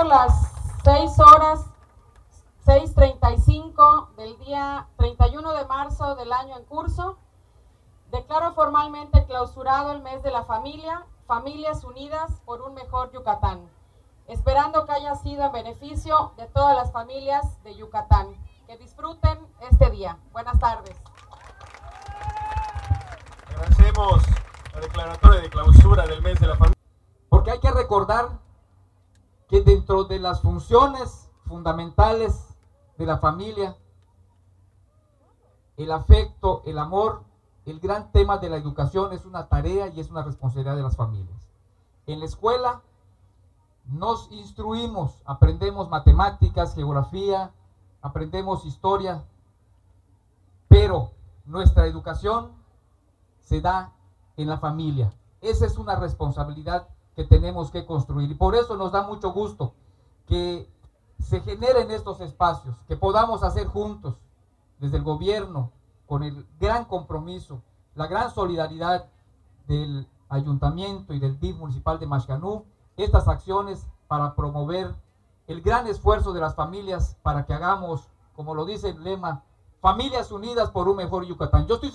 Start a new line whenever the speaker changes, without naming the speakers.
siendo las 6:35 del día 31 de marzo del año en curso, declaro formalmente clausurado el mes de la familia, Familias Unidas por un Mejor Yucatán, esperando que haya sido en beneficio de todas las familias de Yucatán. Que disfruten este día. Buenas tardes.
Agradecemos la declaratoria de clausura del mes de la familia.
Porque hay que recordar que dentro de las funciones fundamentales de la familia, el afecto, el amor, el gran tema de la educación es una tarea y es una responsabilidad de las familias. En la escuela nos instruimos, aprendemos matemáticas, geografía, aprendemos historia, pero nuestra educación se da en la familia. Esa es una responsabilidad que tenemos que construir y por eso nos da mucho gusto que se generen estos espacios, que podamos hacer juntos, desde el gobierno, con el gran compromiso, la gran solidaridad del ayuntamiento y del DIF municipal de Maxcanú, estas acciones para promover el gran esfuerzo de las familias para que hagamos, como lo dice el lema, Familias Unidas por un Mejor Yucatán. Yo estoy